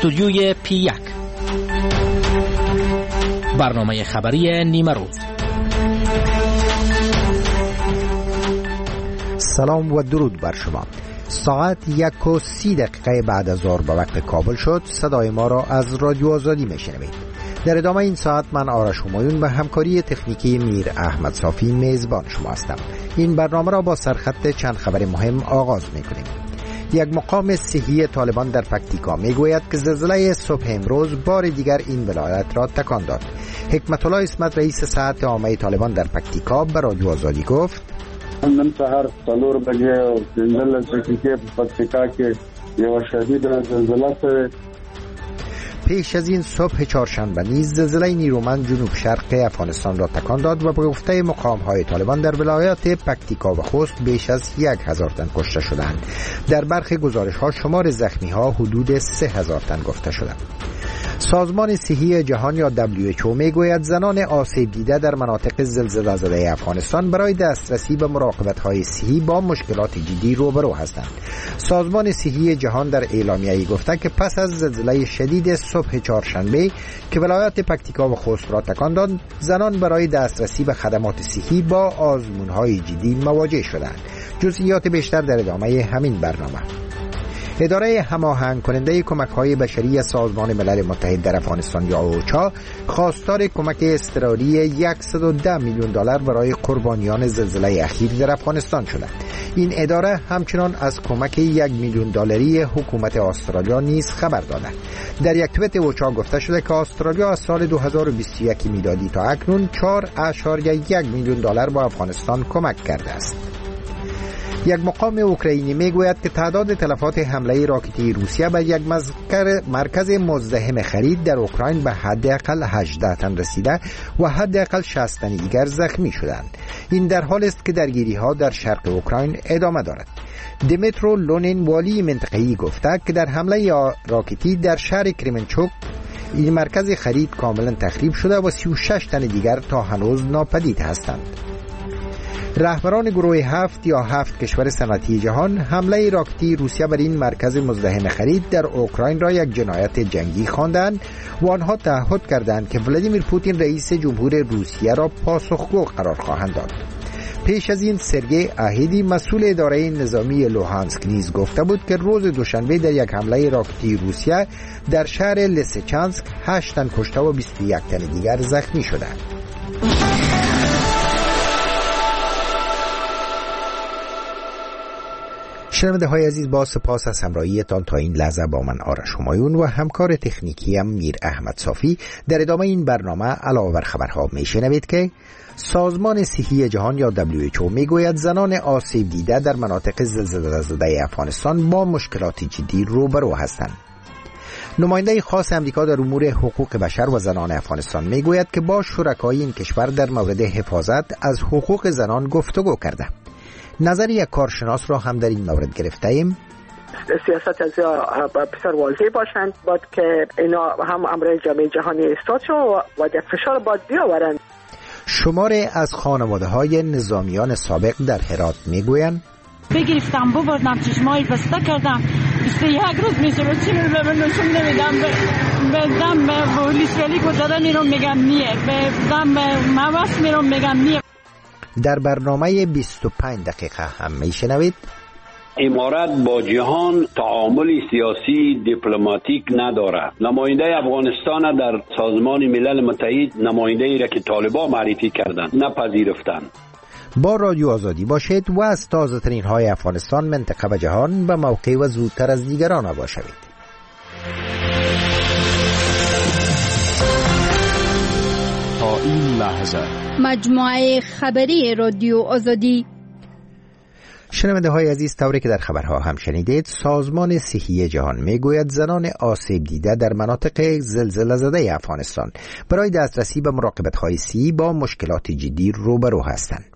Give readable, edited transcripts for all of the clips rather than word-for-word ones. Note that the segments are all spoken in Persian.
استودیوی P1 برنامه خبری نیمه روز. سلام و درود بر شما. ساعت 1:30 بعد از ظهر به وقت کابل شد. صدای ما را از رادیو آزادی میشنوید. در ادامه این ساعت من آرش همایون و همکاری تکنیکی میر احمد صافی میزبان شما هستم. این برنامه را با سرخط چند خبر مهم آغاز میکنیم. یک مقام صحی طالبان در پکتیکا میگوید که زلزله صبح امروز بار دیگر این ولایت را تکان داد. حکمت الله اسمت رئیس صحت عامه طالبان در پکتیکا به رادیو آزادی گفت نن سهار 4 بجې زلزله دقیقې په پکتیکا کې یو شدید زلزله شوه. پیش از این صبح چهارشنبه نیز زلزله نیرومند جنوب شرق افغانستان را تکان داد و به گفته مقام‌های طالبان در ولایات پکتیکا و خوست بیش از 1000 تن کشته شدند. در برخی گزارش‌ها شمار زخمی‌ها حدود 3000 تن گفته شدند. سازمان صحی جهان یا WHO میگوید زنان آسیب دیده در مناطق زلزله زده افغانستان برای دسترسی به مراقبت‌های صحی با مشکلات جدی روبرو هستند. سازمان صحی جهان در اعلامیه‌ای گفته که پس از زلزله شدید صبح چهارشنبه که ولایات پکتیکا و خوست را تکان داد، زنان برای دسترسی به خدمات صحی با آزمون‌های جدی مواجه شدند. جزئیات بیشتر در ادامه همین برنامه. اداره هماهنگ کننده کمک‌های بشری سازمان ملل متحد در افغانستان یا اوچا خواستار کمک اضطراری $110 میلیون برای قربانیان زلزله اخیر در افغانستان شده. این اداره همچنان از کمک $1 میلیون حکومت استرالیا نیز خبر داده. در یک توییت اوچا گفته شده که استرالیا از سال 2021 میلادی تا اکنون $4.1 میلیون با افغانستان کمک کرده است. یک مقام اوکراینی میگوید که تعداد تلفات حمله راکتی روسیه به یک مرکز مزدحم خرید در اوکراین به حداقل 18 تن رسیده و حداقل 60 تن دیگر زخمی شدند. این در حالی است که درگیری‌ها در شرق اوکراین ادامه دارد. دیمیترو لونین والی منطقه‌ای گفته که در حمله راکتی در شهر کریمنچوک این مرکز خرید کاملا تخریب شده و 36 تن دیگر تا هنوز ناپدید هستند. رهبران گروه 7 یا 7 کشور صنعتی جهان حمله راکتی روسیه بر این مرکز مزدحم خرید در اوکراین را یک جنایت جنگی خواندند و آنها تعهد کردند که ولادیمیر پوتین رئیس جمهور روسیه را پاسخگو قرار خواهند داد. پیش از این سرگئی آهیدی مسئول اداره نظامی لوهانسک نیز گفته بود که روز دوشنبه در یک حمله راکتی روسیه در شهر لسچانسک 8 تن کشته و 21 تن دیگر زخمی شدند. شنونده های عزیز، با سپاس از همراهیتان تا این لحظه با من آرش همایون و همکار تکنیکیم میر احمد صافی. در ادامه این برنامه علاوه بر خبرها میشنوید که سازمان صحی جهان یا WHO میگوید زنان آسیب دیده در مناطق زلزله زده افغانستان با مشکلات جدی روبرو هستند. نماینده خاص امریکا در امور حقوق بشر و زنان افغانستان میگوید که با شرکای این کشور در مورد حفاظت از حقوق زنان گفتگو کرده. نظر یک کارشناس را هم در این مورد گرفته ایم. سیاست از بسیار واضح باشند، باید که اینا هم امر جامعه جهانی استاد شد و در فشار باید بیاورند. شماری از خانواده های نظامیان سابق در هرات میگویند بگرفتم ببردم چشمایی بسته کردم 21 روز میشه رو چی رو نشون نمیدم بدم به پلیس ولی گذاره میرم میگم نیه بدم موست میرم میگم نیه. در برنامه 25 دقیقه هم میشنوید امارات با جهان تعامل سیاسی دیپلماتیک ندارد. نماینده افغانستان در سازمان ملل متحد نماینده ای را که طالبان معرفی کردند نپذیرفتند. با رادیو آزادی باشید و از تازه ترین های افغانستان، منطقه و جهان به موقع و زودتر از دیگران آگاه شوید. تا این لحظه مجموعه خبری رادیو آزادی. شنونده های عزیز، طوری که در خبرها هم شنیدید، سازمان صحی جهان میگوید زنان آسیب دیده در مناطق زلزله زده افغانستان برای دسترسی به مراقبت های صحی با مشکلات جدی روبرو هستند.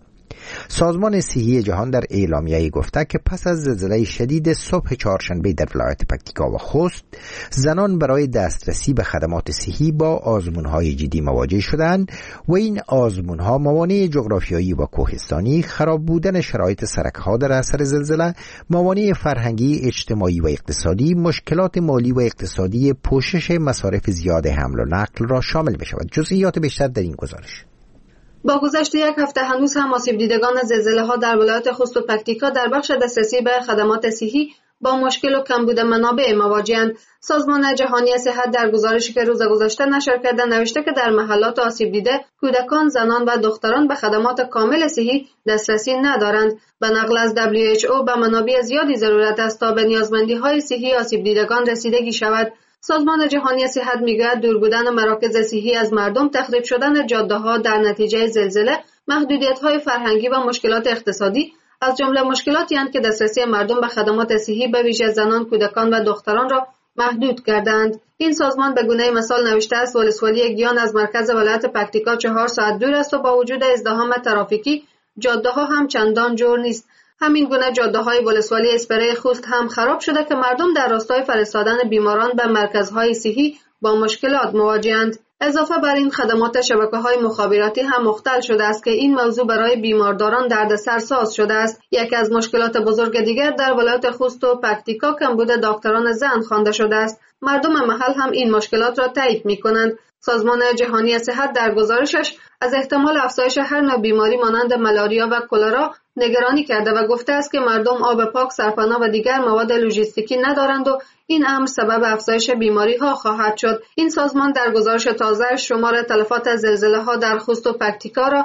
سازمان صحی جهان در اعلامیه‌ای گفته که پس از زلزله شدید صبح چهارشنبه در ولایت پکتیکا و خوست، زنان برای دسترسی به خدمات صحی با آزمون‌های جدی مواجه شدند و این آزمون‌ها موانع جغرافیایی و کوهستانی، خراب بودن شرایط سرک‌ها در اثر زلزله، موانع فرهنگی، اجتماعی و اقتصادی، مشکلات مالی و اقتصادی، پوشش مصارف زیاد حمل و نقل را شامل بشود. جزئیات بیشتر در این گزارش. با گذشت یک هفته هنوز هم آسیب دیدگان زلزله‌ها در ولایت خوست و پکتیکا در بخش دسترسی به خدمات صحی با مشکل و کمبود منابع مواجه‌اند. سازمان جهانی صحت در گزارشی که روز گذشته نشر کرده نوشته که در محلات آسیب دیده کودکان، زنان و دختران به خدمات کامل صحی دسترسی ندارند. به نقل از WHO به منابع زیادی ضرورت است تا به نیازمندی‌های صحی آسیب دیدگان رسیدگی شود. سازمان جهانی صحت میگوید دور بودن مراکز صحی از مردم، تخریب شدن جاده‌ها در نتیجه زلزله، محدودیت‌های فرهنگی و مشکلات اقتصادی از جمله مشکلاتی هستند که دسترسی مردم به خدمات صحی به ویژه زنان، کودکان و دختران را محدود کردند. این سازمان به گونه مثال نوشته است ولسوالی گیان از مرکز ولایت پکتیکا 4 ساعت دور است و با وجود ازدحام ترافیکی جاده‌ها هم چندان جور نیست. همین گونه جاده‌های ولسوالی اسپری خوست هم خراب شده که مردم در راستای فرستادن بیماران به مرکزهای صحی با مشکلات مواجه‌اند. اضافه بر این خدمات شبکه‌های مخابراتی هم مختل شده است که این موضوع برای بیمارداران دردسرساز شده است. یکی از مشکلات بزرگ دیگر در ولایت خوست و پکتیکا کمبود دکتران زن خوانده شده است. مردم محل هم این مشکلات را تایید می‌کنند. سازمان جهانی صحت در گزارشش از احتمال افزایش هر نوع بیماری مانند ملاریا و کلرا نگرانی کرده و گفته است که مردم آب پاک، سرپناه و دیگر مواد لوجستیکی ندارند و این امر سبب افزایش بیماری‌ها خواهد شد. این سازمان در گزارش تازه شمار تلفات زلزله‌ها در خوست و پکتیکا را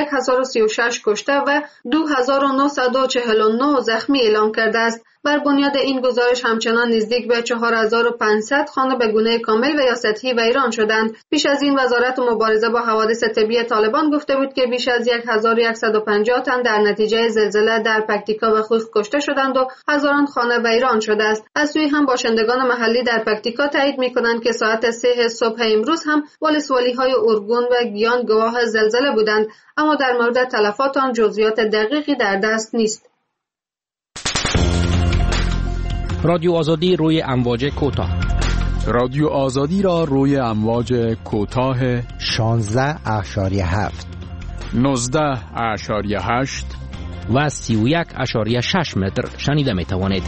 1036 کشته و 2949 زخمی اعلام کرده است. بر بنیاد این گزارش همچنان نزدیک به 4500 خانه به گونه کامل و یا سطحی ویران شدند. پیش از این وزارت مبارزه با حوادث طبیعی طالبان گفته بود که بیش از 1150 تن در نتیجه زلزله در پکتیکا و خوست کشته شدند و هزاران خانه ویران شده است. از سوی هم باشندگان محلی در پکتیکا تایید می‌کنند که ساعت 3 صبح امروز هم ولسوالی‌های ارگون و گیان گواه زلزله بودند، اما در مورد تلفات آن جزئیات دقیقی در دست نیست. رادیو آزادی روی امواج کوتاه. رادیو آزادی را روی امواج کوتاه 16.7 19.8 و 31.6 متر شنیده می توانید.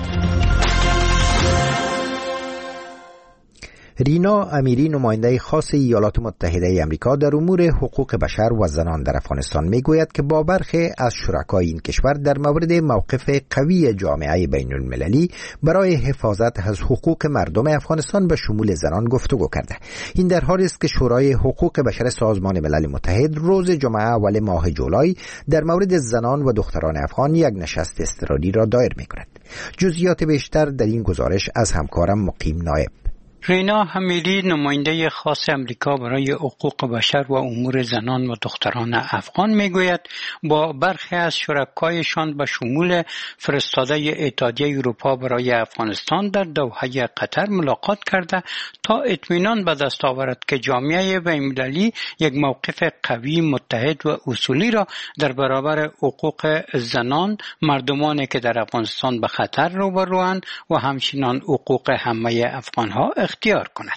رینا امیری، نماینده خاص ایالات متحده آمریکا در امور حقوق بشر و زنان در افغانستان میگوید که با برخی از شرکای این کشور در مورد موقف قوی جامعه بین المللی برای حفاظت از حقوق مردم افغانستان به شمول زنان گفتگو کرده. این در حالی است که شورای حقوق بشر سازمان ملل متحد روز جمعه اول ماه جولای در مورد زنان و دختران افغان یک نشست اضطراری را دایر می‌کند. جزئیات بیشتر در این گزارش از همکارم مقیم نایب. رینا امیری، نماینده خاص امریکا برای حقوق بشر و امور زنان و دختران افغان میگوید با برخی از شرکایشان به شمول فرستاده اتحادیه اروپا برای افغانستان در دوحه قطر ملاقات کرده تا اطمینان به دست آورد که جامعه بین‌المللی یک موقف قوی، متحد و اصولی را در برابر حقوق زنان، مردمانی که در افغانستان به خطر روبروند و همچنین حقوق همه افغانها اختیار کند.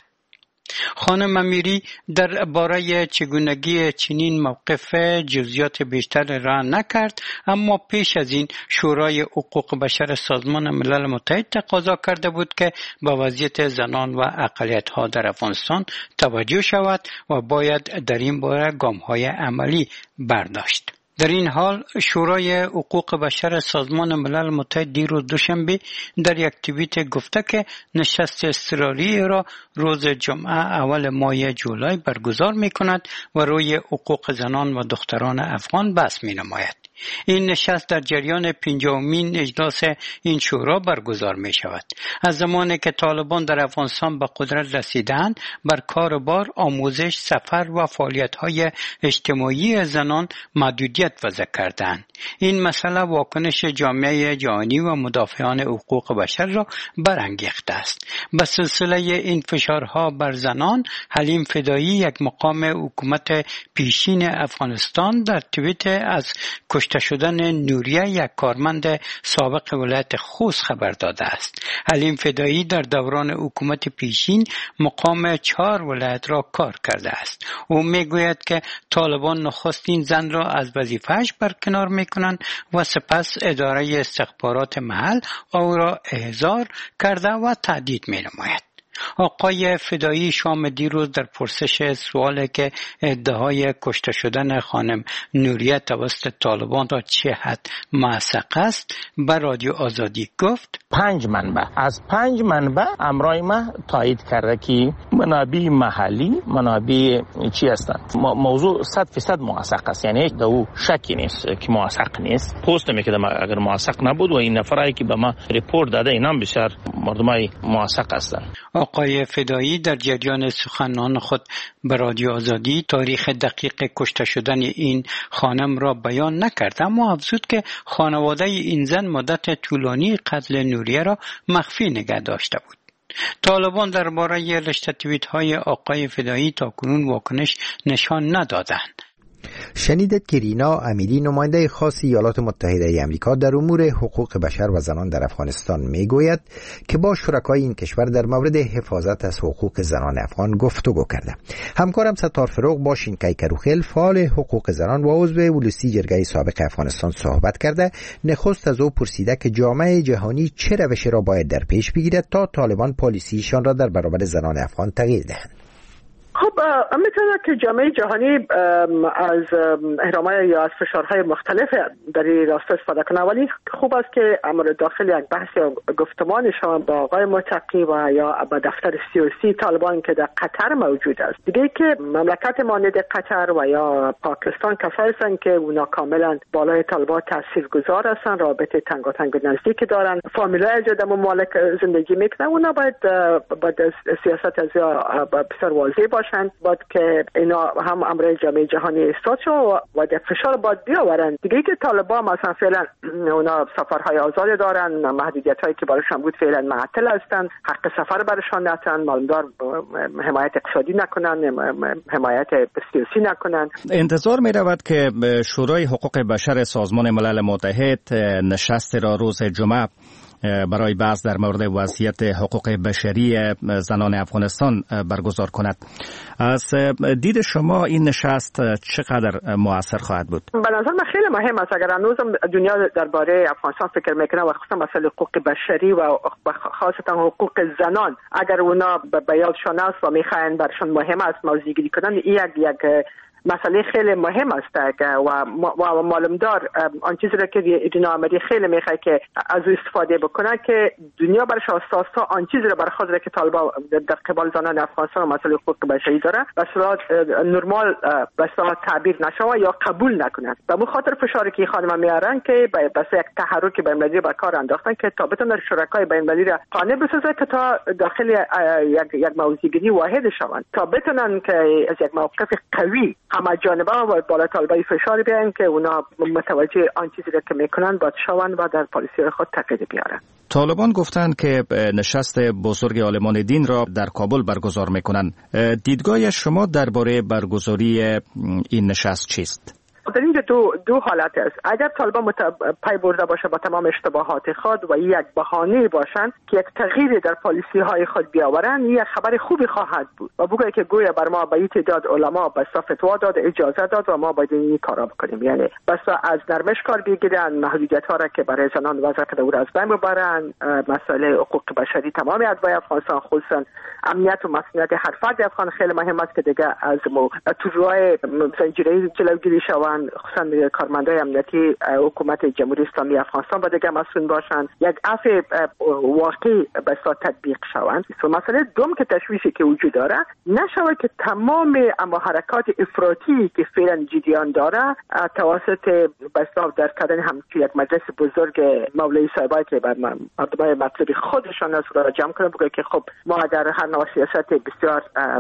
خانم امیری در باره چگونگی چنین موقف جزئیات بیشتر را نکرد، اما پیش از این شورای حقوق بشر سازمان ملل متحد تقاضا کرده بود که به وضعیت زنان و اقلیت‌ها در افغانستان توجه شود و باید در این باره گام‌های عملی برداشت. در این حال شورای حقوق بشر سازمان ملل متحد دیروز دوشنبه در یک توییت گفته که نشست اضطراری را روز جمعه اول ماه جولای برگزار می کند و روی حقوق زنان و دختران افغان بحث می نماید. این نشست در جریان 50مین اجلاس این شورا برگزار می شود. از زمانی که طالبان در افغانستان به قدرت رسیدند، بر کار بار، آموزش، سفر و فعالیت‌های اجتماعی زنان محدودیت وضع کردند. این مسئله واکنش جامعه جهانی و مدافعان حقوق بشر را برانگیخته است. به سلسله این فشارها بر زنان، حلیم فدایی، یک مقام حکومت پیشین افغانستان، در توییت از کشته شدن نوریه یک کارمند سابق ولایت خوست خبر داده است. حلیم فدایی در دوران حکومت پیشین مقام 4 ولایت را کار کرده است. او میگوید که طالبان نخستین زن را از وظیفه‌اش برکنار میکنند و سپس اداره استخبارات محل او را احضار کرده و تهدید مینماید. آقای فدایی شام دیروز در پرسش سوالی که ادعای کشته شدن خانم نوریه توسط طالبان را چه حد موثق است بر رادیو آزادی گفت 5 منبع از 5 منبع امرای ما تایید کرده که منابع محلی منابع چی هستند. موضوع 100% موثق است، یعنی دو شکی نیست که موثق نیست. پست میکردم اگر موثق نبود و این نفرایی که به ما ریپورت داده اینا بسیار مردمای موثق هستند. آقای فدایی در جریان سخنان خود به رادیو آزادی تاریخ دقیق کشته شدن این خانم را بیان نکرد، اما افزود که خانواده این زن مدت طولانی قتل نوریه را مخفی نگه داشته بود. طالبان درباره رشته توییت های آقای فدایی تاکنون واکنش نشان ندادند. شنیدید که رینا امیری نماینده خاص ایالات متحده امریکا در امور حقوق بشر و زنان در افغانستان میگوید که با شرکای این کشور در مورد حفاظت از حقوق زنان افغان گفتگو کرده. همکارم ستار فروغ با شینکای کروخیل فعال حقوق زنان و عضو ولوسی جرگه سابق افغانستان صحبت کرده. نخست از او پرسیده که جامعه جهانی چه روشی را باید در پیش بگیرد تا طالبان پالیسیشان را در برابر زنان افغان تغییر دهند. خب میتونه که جامعه جهانی از اهرام‌های یا از فشارهای مختلف در این راستا استفاده کنه، ولی خوب است که امر داخل یک بحث یا گفتمان شما با آقای متقی و یا با دفتر سیاسی طالبان که در قطر موجود است. دیگه که مملکت مانند قطر و یا پاکستان کسایی هستند که اونا کاملا بالای طالبان تاثیرگذار هستند، رابطه تنگاتنگ و نزدیک دارن، فامیلای در ممالک زندگی میکنن. اونا باید سیاست از بسیار واضح باشه باید که اینا هم امر جامعه جهانی استاد شو و در فشار باید بیاورن. دیگه که طالبان مثلا فعلا اونا سفرهای آزاد دارن، محدودیت هایی که براشون بود فعلا معطل هستن، حق سفر براشون ندارن، معلومدار حمایت اقتصادی نکنن، حمایت سیاسی نکنن. انتظار می رود که شورای حقوق بشر سازمان ملل متحد نشست را روز جمعه برای بحث در مورد وضعیت حقوق بشری زنان افغانستان برگزار کند. از دید شما این نشست چقدر مؤثر خواهد بود؟ به نظر من خیلی مهم است. اگر هنوزم دنیا درباره افغانستان فکر میکنه و خصوصا مسئله حقوق بشری و خاصتا حقوق زنان اگر اونا به یادشان است و میخواین برشان مهم است موضوعی کنن، یک مسئله خیلی مهم است و معلومدار آن چیزی را که ایران آمدی خیلی میخواد که از او استفاده بکنه که دنیا برش اساسا آن چیزی را برای خود که طالبان در قبال زنان افغانستان و مسئله حقوق بشری داره به صورت نرمال به صورت تعبیر نشوه یا قبول نکنند. به مو خاطر فشاری که خانم میارن که بس یک تحرک بین‌المللی بر کار انداختن که تا بتونن شرکای بین‌المللی را قانع بسازه که تا داخل یک موضوعگیری واحد شوند، تا بتونن که از یک موقف قوی همه جانبه و بالا طالبای فشار بیان که اونا متوجه آن چیزی را که میکنن باید شوند و در پالیسی خود تغییر بیارن. طالبان گفتند که نشست بزرگ عالمان دین را در کابل برگزار میکنند. دیدگاه شما درباره برگزاری این نشست چیست؟ در اینجا دو حالت است. اگر طالبان پی برده باشه با تمام اشتباهات خود و یک بهانه باشند که یک تغییر در پالیسی های خود بیاورن، یک خبر خوبی خواهد بود و بگوید که گویا بر ما به تعداد علما به فتوا داد، اجازه داد و ما باید این کارا بکنیم. یعنی بس از نرمش کار بگیرن، محدودیت ها را که برای زنان وضع کرده او را از بین ببرن، مسئله حقوق بشری تمام ادعای افغانستان خصوصا امنیت و مسئولیت هر فرد افغان خیلی مهم است که دیگه از تو راه زنجیره جلوگیری شوند، خصوصا کارمندای امنیتی حکومت جمهوری اسلامی افغانستان باید دیگه مسئول باشند، یک عفو واقعی به صورت تطبیق شوند. مسئله دوم که تشویشی که وجود داره نشوه که تمام اما حرکات افراطی که فعلا جدیان داره توسط بساط در کردن همچون یک مجلس بزرگ مولوی صاحبایی که بر مردمای مطلوب خودشان از را جمع کنه بگه که خب ما اگر هر نوع سیاست بسیار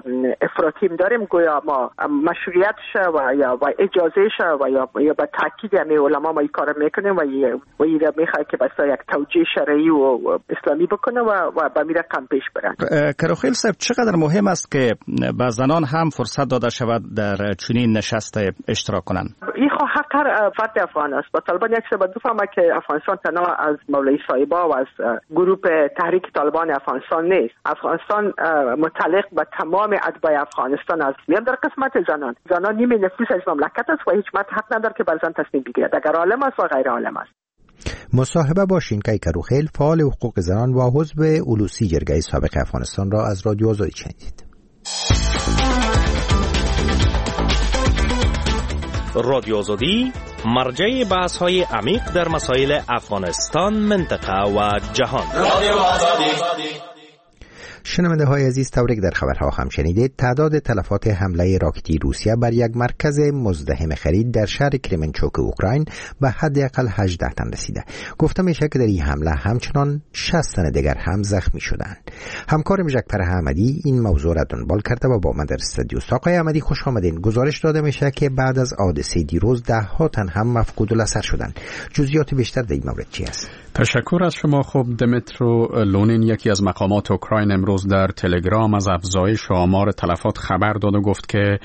افراطی داریم گویا ما مشروعیتش و یا اجازهش و یا با تاکید همه علما ما این کار میکنیم و این را میخواد که بسیار یک توجیه شرعی و اسلامی بکنه و به این رقم پیش برن. کروخیل صاحب، چقدر مهم است که به زنان هم فرصت داده شود در چنین نشست اشتراک کنند؟ این حق فقط فرد افغان است. با طالبان یک چیز باید بفهمه که افغانستان تنها از مولوی صاحبا و از گروه تحریک طالبان افغانستان نیست. افغانستان متعلق به تمام اتباع افغانستان است. میان در قسمت زنان نیمه نفوس از مملکت است و هیچ مرد حق نداره که بر زن تصمیم بگیرد، اگر عالم است و غیر عالم است. مصاحبه با شینکای کروخیل، فعال حقوق زنان و عضو اولوسی جرگه سابق افغانستان را از رادیو آزادی شنیدید. رادیو آزادی مرجع بحث‌های عمیق در مسائل افغانستان، منطقه و جهان. رادیو آزادی. شنونده های عزیز، طوری که در خبرها هم شنیدید، تعداد تلفات حمله راکتی روسیه بر یک مرکز مزدحم خرید در شهر کرمنچوک اوکراین به حداقل 18 تن رسیده. گفته میشه که در این حمله همچنان 60 تن دیگر هم زخمی شدند. همکارم جکپر احمدی این موضوع را دنبال کرده و با من در استودیو است. آقای احمدی خوش آمدین. گزارش داده میشه که بعد از حادثه دیروز 10 تن هم مفقود الاثر شدند. جزئیات بیشتر در این مورد چی است؟ تشکر از شما. خب دمیترو لونین، یکی از مقامات اوکراین، امروز در تلگرام از افزایش آمار تلفات خبر داد و گفت که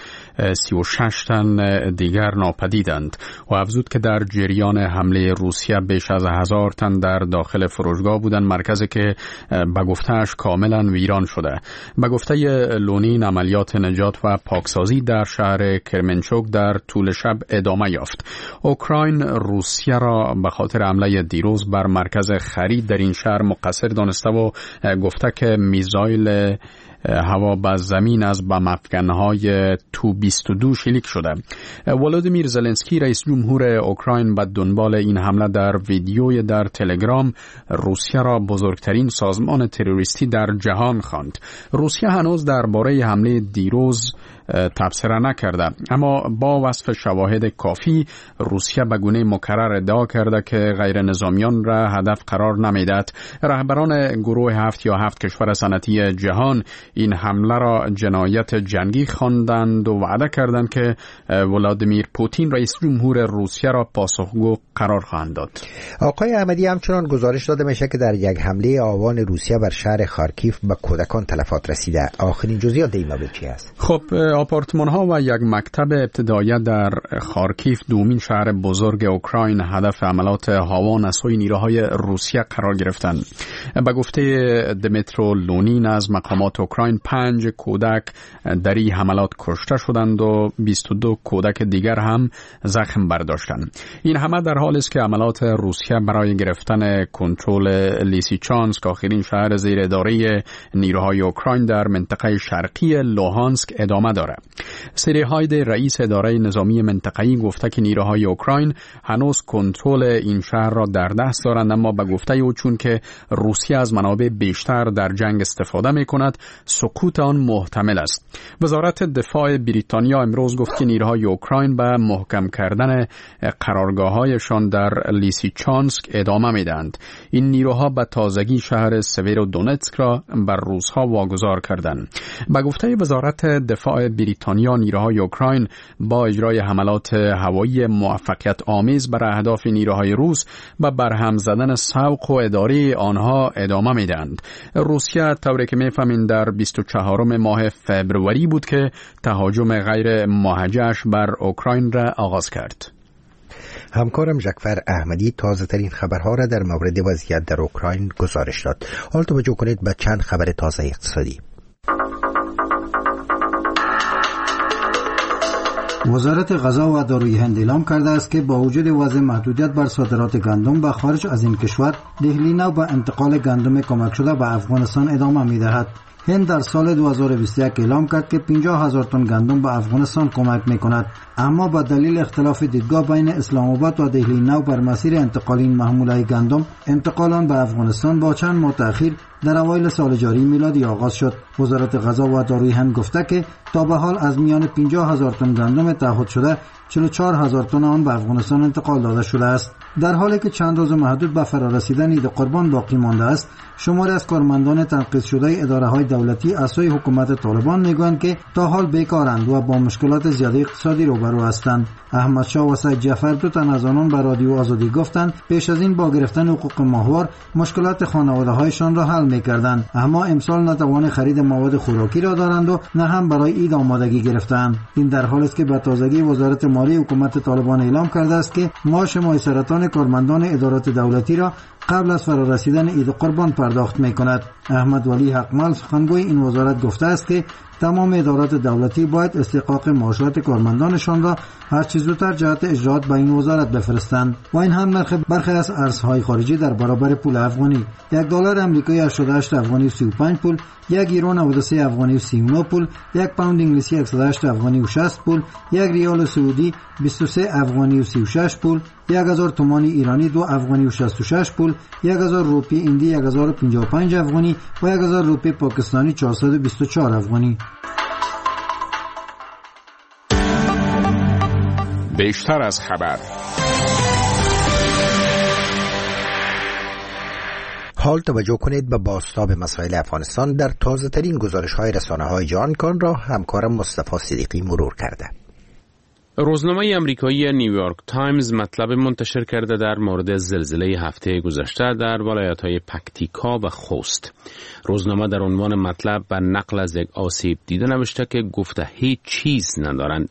36 تن دیگر ناپدیدند و افزود که در جریان حمله روسیه بیش از 1000 تن در داخل فروشگاه بودند، مرکزی که به گفتهش کاملا ویران شده. به گفته لونین عملیات نجات و پاکسازی در شهر کرمنچوک در طول شب ادامه یافت. اوکراین روسیه را به خاطر حمله دیروز بر مرکز خرید در این شهر مقصر دانسته و گفته که میزایل هوا به زمین از بم افکنهای تو 22 شلیک شده. ولودیمیر زلنسکی رئیس جمهور اوکراین به دنبال این حمله در ویدیوی در تلگرام روسیه را بزرگترین سازمان تروریستی در جهان خواند. روسیه هنوز درباره حمله دیروز تبصره نکرده، اما با وصف شواهد کافی روسیه به گونه مکرر ادعا کرده که غیر نظامیان را هدف قرار نمیدهد. رهبران گروه 7 یا 7 کشور صنعتی جهان این حمله را جنایت جنگی خواندند و وعده کردند که ولادیمیر پوتین رئیس جمهور روسیه را پاسخگو قرار خواهند داد. آقای احمدی، همچنان گزارش داده میشه که در یک حمله آوان روسیه بر شهر خارکیف به کودکان تلفات رسیده. آخرین جزئیات این مورد چی است؟ خب آپارتمان ها و یک مکتب ابتدایی در خارکیف، دومین شهر بزرگ اوکراین، هدف حملات هاوان از سوی نیروهای روسیه قرار گرفتند. به گفته دمیترو لونین از مقامات اوکراین 5 کودک در این حملات کشته شدند و 22 کودک دیگر هم زخم برداشتند. این همه در حالی است که حملات روسیه برای گرفتن کنترل لیسیچانسک، آخرین شهر زیر اداره نیروهای اوکراین در منطقه شرقی لوهانسک، ادامه دارد. سری هاید، رئیس اداره نظامی منطقه‌ای، گفته که نیروهای اوکراین هنوز کنترل این شهر را در دست دارند، اما به گفته او چون که روسیه از منابع بیشتر در جنگ استفاده می‌کند، سقوط آن محتمل است. وزارت دفاع بریتانیا امروز گفت که نیروهای اوکراین به محکم کردن قرارگاه‌هایشان در لیسیچانسک ادامه می‌دهند. این نیروها به تازگی شهر سویرودونتسک را بر روس‌ها واگذار کردند. به گفته وزارت دفاع بریتانیا، نیروهای اوکراین با اجرای حملات هوایی موفقیت آمیز بر اهداف نیروهای روس و برهم زدن سوق و اداره آنها ادامه میدهند. روسیه طوری که میفهمین در 24 ماه فبروری بود که تهاجم غیر موجه‌اش بر اوکراین را آغاز کرد. همکارم جکفر احمدی تازه ترین خبرها را در مورد وضعیت در اوکراین گزارش داد. حال توجه کنید به چند خبر تازه اقتصادی. وزارت غذا و داروی هند اعلام کرده است که با وجود وضع محدودیت بر صادرات گندم به خارج از این کشور، دهلی نو به انتقال گندم کمک شده به افغانستان ادامه می‌دهد. هند در سال 2021 اعلام کرد که 50,000 تن گندم به افغانستان کمک می‌کند، اما با دلیل اختلاف دیدگاه بین اسلام آباد و دهلی نو بر مسیر انتقال این محموله گندم، انتقال آن به افغانستان با چند ماه تأخیر در اوایل سال جاری میلادی آغاز شد. وزارت غذا و داروی هند گفته که تا به حال از میان 50,000 تن گندم تعهد شده 44,000 تن آن به افغانستان انتقال داده شده است. در حالی که چند روز محدود به فرارسیدن عید قربان باقی مانده است، شماری از کارمندان تنقیض شده اداره‌های دولتی از سوی حکومت طالبان میگویند که تا حال بیکارند و با مشکلات زیاد اقتصادی روبرو هستند. احمد شاه و سید جعفر دو تن از آنان به رادیو آزادی گفتند پیش از این با گرفتن حقوق ماهوار مشکلات خانواده‌هایشان را حل می‌کردند، اما امسال نه توان خرید مواد خوراکی را دارند و نه هم برای عید آمادگی گرفتند. این در حالی است که به تازگی وزارت مالی حکومت طالبان اعلام کرده است که معاش ماه سرطان کارمندان ادارات دولتی را قبل از فرارسیدن عید قربان پرداخت می‌کند. احمد ولی حقمل سخنگوی این وزارت گفته است که تمام ادارات دولتی باید استحقاق معاشات کارمندانشان را هر چه زودتر جهت اجراات به این وزارت بفرستند. و این هم نرخ برخی از ارزهای خارجی در برابر پول افغانی: $1 آمریکایی 88 افغانی و 35 پول، €1 93 افغانی و 39 پول، $1 انگلیسی 108 افغانی و 60 پول، $1 ریال سعودی 23 افغانی و 36 پول، 1000 تومان ایرانی 2 افغانی و 66 پول، 1000 روپیه هندی 1055 افغانی و 1000 روپیه پاکستانی 424 افغانی. بیشتر از خبر. حال توجه کنید به بازتاب مسائل افغانستان در تازه ترین گزارش های رسانه های جهان کن را همکارم مصطفی صدیقی مرور کرده. روزنامه امریکایی نیویورک تایمز مطلب منتشر کرده در مورد زلزله هفته گذشته در ولایت‌های پکتیکا و خوست. روزنامه در عنوان مطلب و نقل از یک آسیب دیده نوشته که گفته هیچ چیز ندارند.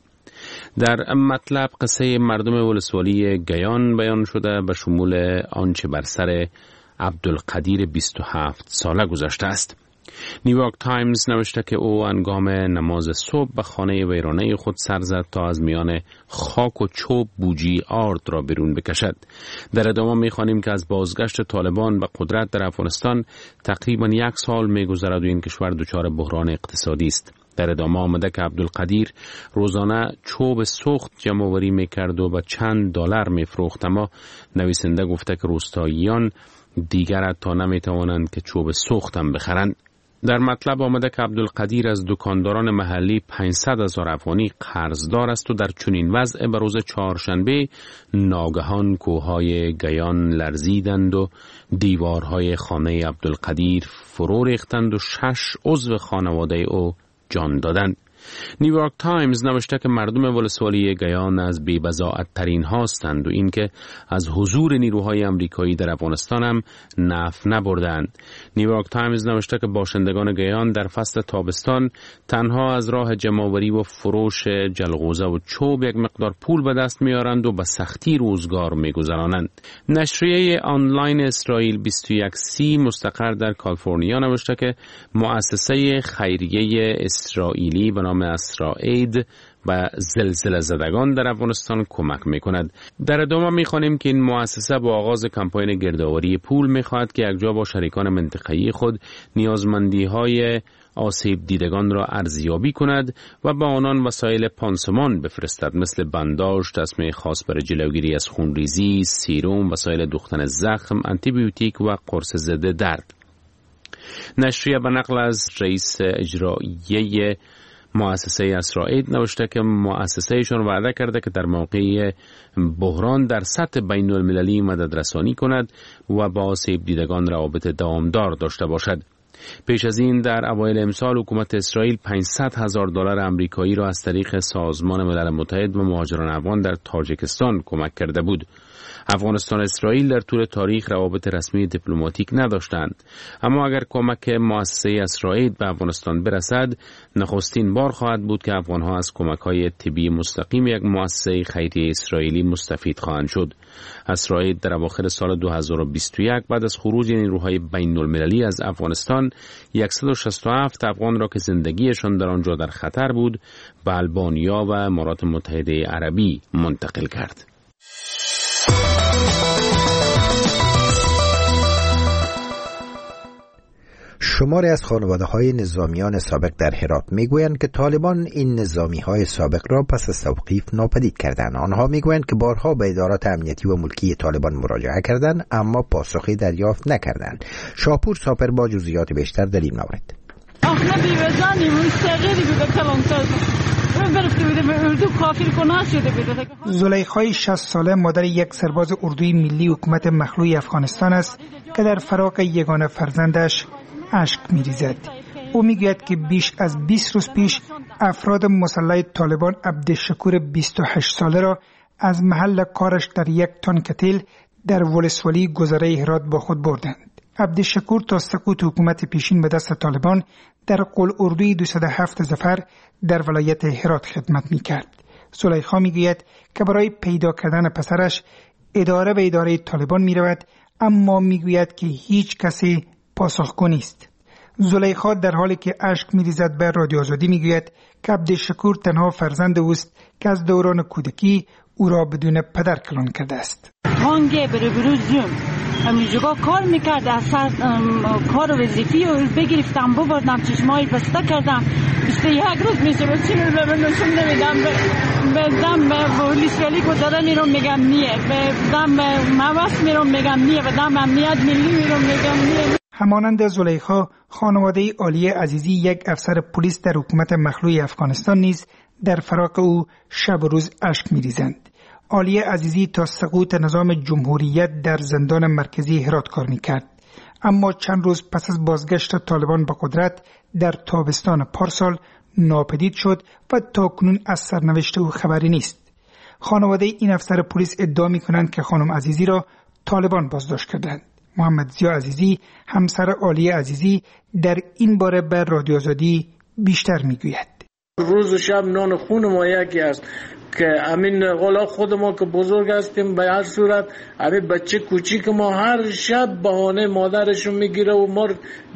در مطلب قصه مردم ولسوالی گیان بیان شده به شمول آنچه بر سر عبدالقدیر 27 ساله گذشته است. نیویورک تایمز نوشته که او هنگام نماز صبح به خانه ویرانه خود سر زد تا از میان خاک و چوب بوجی آرد را بیرون بکشد. در ادامه می‌خوانیم که از بازگشت طالبان به قدرت در افغانستان تقریباً 1 سال می‌گذرد و این کشور دچار بحران اقتصادی است. در ادامه آمده که عبدالقدیر روزانه چوب سوخت جمع آوری می‌کرد و به چند $. می‌فروخت، اما نویسنده گفته که روستاییان دیگر تا نمی‌توانند که چوب سوخت هم بخرند. در مطلب آمده که عبدالقدیر از دکانداران محلی 500,000 افغانی قرضدار است و در چنین وضع به روز چهارشنبه ناگهان کوههای گیان لرزیدند و دیوارهای خانه عبدالقدیر فرو ریختند و 6 عضو خانواده او جان دادند. نیویورک تایمز نوشته که مردم ولسوالی گیان از بی‌بضاعت ترین هستند و اینکه از حضور نیروهای آمریکایی در افغانستان هم نفع نبردند. نیویورک تایمز نوشته که باشندگان گیان در فصل تابستان تنها از راه جمع‌آوری و فروش جلغوزه و چوب یک مقدار پول به دست میارند و به سختی روزگار میگذرانند. نشریه آنلاین اسرائیل 21C مستقر در کالیفرنیا نوشته که مؤسسه خیریه اسرائیلی به نام اسرائید و زلزله زدگان در افغانستان کمک میکند. در ادامه میخوانیم که این مؤسسه با آغاز کمپاین گردآوری پول میخواهد که یکجا با شریکان منطقه‌ای خود نیازمندی‌های آسیب دیدگان را ارزیابی کند و به آنان وسایل پانسمان بفرستد، مثل بنداژ، دستمه خاص برای جلوگیری از خونریزی، سیروم، وسایل دوختن زخم، آنتی بیوتیک و قرص ضد درد. نشریه به نقل از رئیس اجرایی مؤسسه اسرائیل نوشته که مؤسسهشان وعده کرده که در موقع بحران در سطح بین المللی مدد رسانی کند و با آسیب دیدگان روابط دوامدار داشته باشد. پیش از این در اوایل امسال حکومت اسرائیل $500,000 آمریکایی را از طریق سازمان ملل متحد و مهاجران افغان در تاجیکستان کمک کرده بود. افغانستان و اسرائیل در طول تاریخ روابط رسمی دیپلماتیک نداشتند، اما اگر کمک مؤسسه اسرائیل به افغانستان برسد، نخستین بار خواهد بود که افغانها از کمک‌های طبی مستقیم یک مؤسسه خیریه اسرائیلی مستفید خواهند شد. اسرائیل در اواخر سال 2021 بعد از خروج نیروهای بین‌المللی از افغانستان 167 افغان را که زندگیشان در آنجا در خطر بود به آلبانیا و امارات متحده عربی منتقل کرد. شماری از خانواده‌های نظامیان سابق در هرات میگویند که طالبان این نظامی‌های سابق را پس از توقیف ناپدید کردند. آنها میگویند که بارها به ادارات امنیتی و ملکی طالبان مراجعه کردند اما پاسخی دریافت نکردند. شاپور ساپر با جزئیات بیشتر در این مورد. زلیخای 60 ساله مادر یک سرباز اردوی ملی حکومت مخلوع افغانستان است که در فراق یگانه فرزندش اشک می‌ریزد. او میگوید که بیش از 20 روز پیش افراد مسلح طالبان عبدالشکور 28 ساله را از محل کارش در یک تانکتیل در ولسوالی گذره هرات با خود بردند. عبدالشکور تا سقوط حکومت پیشین به دست طالبان در قلعه‌اردوی 207 ظفر در ولایت هرات خدمت می‌کرد. زلیخا می‌گوید که برای پیدا کردن پسرش اداره به اداره طالبان می‌رود، اما می‌گوید که هیچ کسی پاسخگو نیست. زلیخا در حالی که اشک می‌ریزد به رادیو آزادی می‌گوید که عبدالشکور تنها فرزند اوست که از دوران کودکی او را بدون پدر کلان کرده است. هانگه بره بروزیم همینجا کار میکرد، از سر کار وظیفی رو بگرفتم ببردم چشمایی بسته کردم 21 روز میشه رو چی رو نشون نمیدم بدم به پلیس ولی گذاره میرم میگم نیه بدم موست میرم میگم نیه بدم امنیت ملی میرم میگم نیه. همانند زلیخا خانواده عالیه عزیزی یک افسر پلیس در حکومت مخلوع افغانستان نیز در فراق او شب و روز اشک میریزند. عالیه عزیزی تا سقوط نظام جمهوریت در زندان مرکزی هرات کار میکرد، اما چند روز پس از بازگشت طالبان به قدرت در تابستان پارسال ناپدید شد و تاکنون از سرنوشت او خبری نیست. خانواده این افسر پلیس ادعا میکنند که خانم عزیزی را طالبان بازداشت کردند. محمد ضیا عزیزی همسر عالیه عزیزی در این باره به رادیو آزادی بیشتر میگوید. روز و شب نان خون ما یکی است که همین غلا خود ما که بزرگ هستیم به هر صورت همین بچه کوچیک ما هر شب بهانه مادرشون میگیره و ما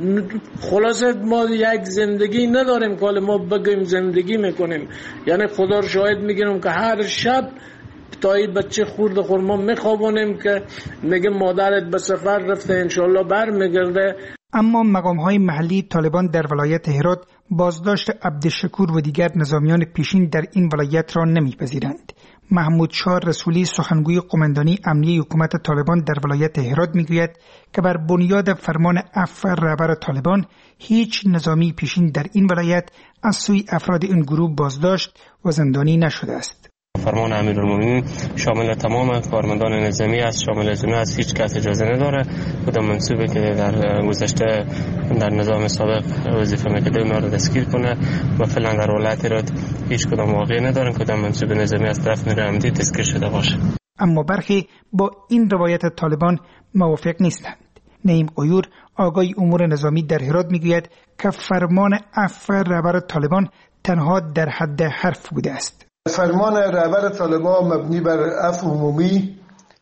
خلاصه ما یک زندگی نداریم که ما بگیم زندگی میکنیم. یعنی خدا رو شاهد میگیرم که هر شب تا این بچه خورد ما میخوابونیم که میگه مادرت به سفر رفته انشالله بر میگرده. اما مقام‌های محلی طالبان در ولایت هرات بازداشت عبدالشکور و دیگر نظامیان پیشین در این ولایت را نمیپذیرند. محمود شاه رسولی سخنگوی قماندانی امنیه حکومت طالبان در ولایت هرات میگوید که بر بنیاد فرمان عفو رهبر طالبان هیچ نظامی پیشین در این ولایت از سوی افراد این گروه بازداشت و زندانی نشده است. فرمان امیرالمومنین شامل تمام کارمندان نظامی است، شامل از جمله از هیچ کس اجازه نداره کدام منصوبه که در گذشته در نظام سابق وظیفه میکرده اونا رو دستگیر کنه و فعلا در ولایت هرات هیچ کدام واقعی ندارن کدام منصوب نظامی از طرف نیروی امنیتی دستگیر شده باشه. اما برخی با این روایت طالبان موافق نیستند. نعیم غیور آقای امور نظامی در هرات میگوید که فرمان عفو رهبر طالبان تنها در حد حرف بوده است. فرمان رهبر طالبان مبنی بر عفو عمومی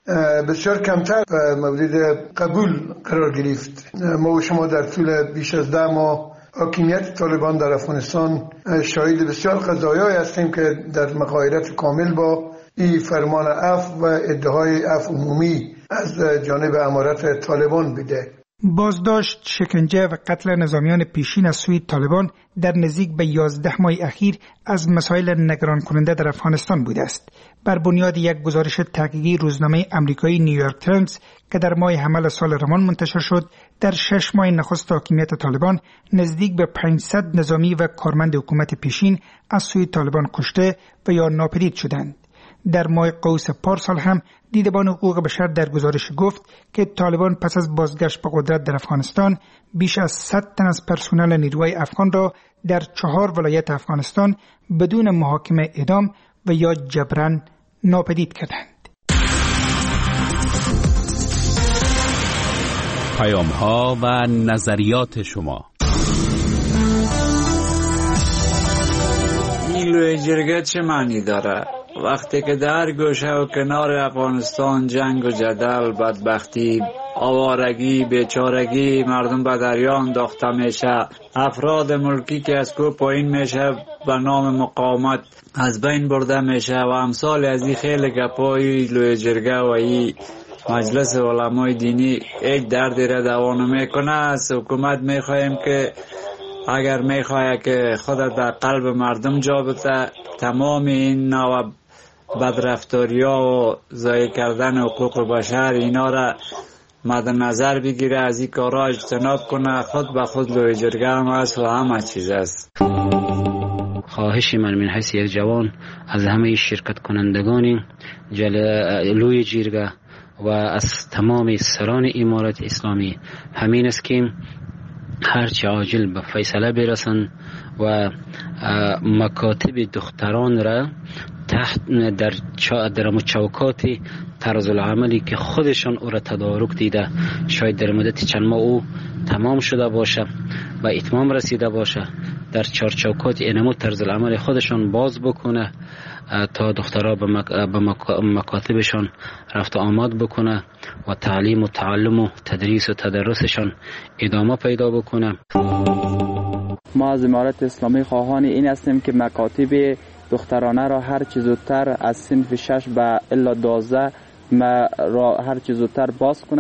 بسیار کمتر مورد قبول قرار گرفت. ما و شما در طول بیش از 10 ماه حاکمیت طالبان در افغانستان شاهد بسیار قضایایی هستیم که در مغایرت کامل با این فرمان عفو و ادعای عفو عمومی از جانب امارت طالبان بوده. بازداشت، شکنجه و قتل نظامیان پیشین از سوی طالبان در نزدیک به 11 ماه اخیر از مسائل نگران کننده در افغانستان بوده است. بر بنیاد یک گزارش تحقیقی روزنامه آمریکایی نیویورک تایمز که در ماه حمل سال روان منتشر شد، در 6 ماه نخست حاکمیت طالبان نزدیک به 500 نظامی و کارمند حکومت پیشین از سوی طالبان کشته و یا ناپدید شدند. در ماه قوس پارسال هم دیدبان حقوق بشر در گزارش گفت که طالبان پس از بازگشت به قدرت در افغانستان بیش از 100 تن از پرسنل نیروهای افغان را در 4 ولایت افغانستان بدون محاکمه اعدام و یا جبراً ناپدید کردند. پیام‌ها و نظریات شما. این لوی جرگه چه معنی داره؟ وقتی که در گوشه و کنار افغانستان جنگ و جدل، بدبختی، آوارگی، بیچارگی مردم به دریا انداخته میشه، افراد ملکی که از کوه پایین میشه به نام مقاومت از بین برده میشه و امثال از این خیلی گپای لوی جرگه و این مجلس علمای دینی یک دردی را دوا نمیکنه. از حکومت میخواهیم که اگر میخواه که خود در قلب مردم جا بده، تمام این نوع بدرفتاریا و ضایع کردن حقوق بشر اینا را مد نظر بگیره، از این کارا اجتناب کنه. خود به خود لوی جرگه هم هست و همه چیز است. خواهش من حیث یک جوان از همه شرکت کنندگان لوی جرگه و از تمام سران امارت اسلامی همین است که هرچه عاجل به فیصله برسن و مکاتب دختران را تحت در چوکات طرز العملی که خودشان او را تدارک دیده شاید در مدت چند ماه او تمام شده باشه و اتمام رسیده باشه، در چارچوکات اینمو طرز العمل خودشان باز بکنه تا دخترها به مکاتبشان رفت آمد بکنه و تعلیم و تعلم و تدریس و تدرسشان ادامه پیدا بکنه. ما از امارت اسلامی خواهان این هستیم که مکاتب دخترانه را هر چه زودتر از صنف 6 به الا 12 را هر چه زودتر باز کنه.